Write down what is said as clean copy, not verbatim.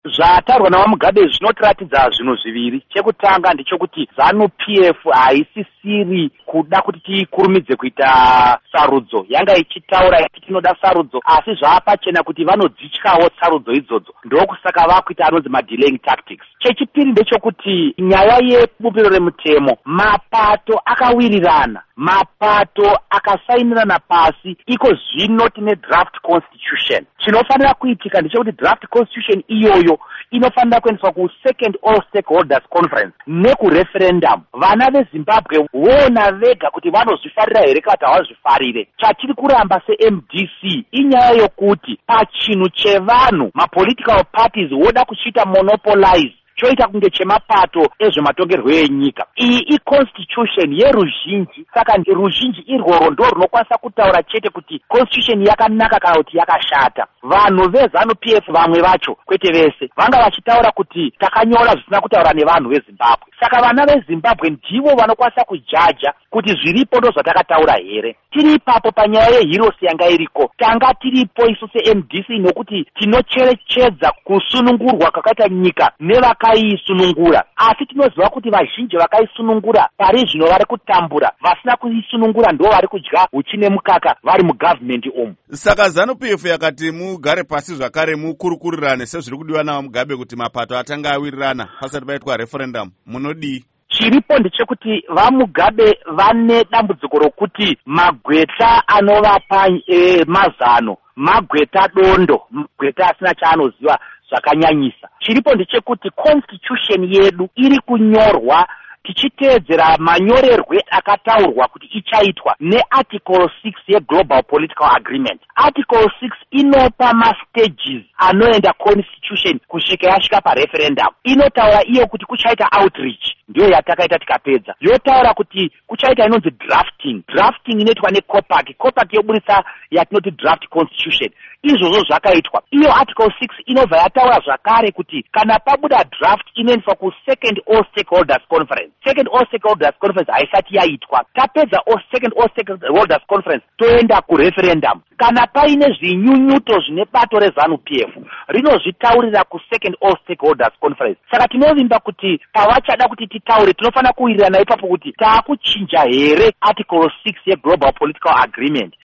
Zvataurwa naMugabe zvinotiratidza zvinhu zviviri. Chekutanga ndechekuti ZANU-PF haisisiri kuda kuti tikurumidze kuita sarudzo. Yanga ichitaura kuti tinoda sarudzo, asi zvaapachena kuti vanodzityawo sarudzo idzodzo. Ndokusaka vakuita anonzi ma-delaying tactics. Chechipiri ndechekuti nyaya yebupiro remutemo, mapato akawirirana, mapato akasainirana pasi. Iko zvino tine draft constitution. Chinofanira kuitika ndechekuti draft constitution iyoyo inofanira kuendeswa ku-second all stakeholders conference neku-referendum. Vana veZimbabwe vona vega kuti vanozvifarira here kana kuti havazvifarire. Chatiri kuramba se-MDC inyaya yokuti pachinhu chevanhu ma-political parties voda kuchita monopolize choita kunge chemapato ezvematongerwo enyika. Iyi i-constitution yeruzhinji, saka ruzhinji irworwo ndo runokwanisa kutaura chete kuti constitution yakanaka kana kuti yakashata. Vanhu veZANU-PF vamwe vacho, kwete vese, vanga vachitaura kuti takanyora zvisina kutaura nevanhu veZimbabwe. Saka vana veZimbabwe ndivo vanokwanisa kujaja kuti zviripo ndo zvatakataura here. Tiri ipapo panyaya yeHeroes yanga iriko. Tanga tiripo isu se-MDC nokuti tinocherechedza kusunungurwa kwakaita nyika nevakaisunungura. Asi tinoziva kuti vazhinji vakaisunungura pari zvino vari kutambura, vasina kuisunungura ndo vari kudya uchi nemukaka vari mugovernment umu. Saka ZANU-PF yakati mugare pasi zvakare mukurukurirane sezviri kudiwa naMugabe kuti mapato atanga awirirana pasati paitwa referendum. Munodii? Chiripo ndechekuti vaMugabe vane dambudziko rokuti magweta anovapa mazano, magweta dondo, magweta asina chaanoziva zvakanyanyisa. Chiripo ndechekuti constitution yedu iri kunyorwa tichiteedzera manyorerwe akataurwa kuti ichaitwa nearticle 6 yeGlobal Political Agreement. Article 6 inopa mastages anoenda constitution kusvika yasvika pareferendum. Inotaura iyo kuti kuchaita outreach, ndiyo yatakaita tikapedza. Yotaura kuti kuchaita inonzi drafting. Drafting inoitwa neCOPAC. COPAC yoburitsa yatinoti draft constitution. Izvozvo zvakaitwa. Iyo article 6 inobva yataura zvakare kuti kana pabuda draft inoendeswa ku-second all stakeholders conference. Second all stakeholders conference haisati yaitwa. Tapedza second all stakeholders conference toenda kureferendum. Kana paine zvinyunyuto zvine bato reZANU-PF rinozvitaurira ku-second all stakeholders conference. Saka tinovimba kuti pavachada kuti titaure tinofanira kuwirirana ipapo kuti taakuchinja here article 6 yeGlobal Political Agreement.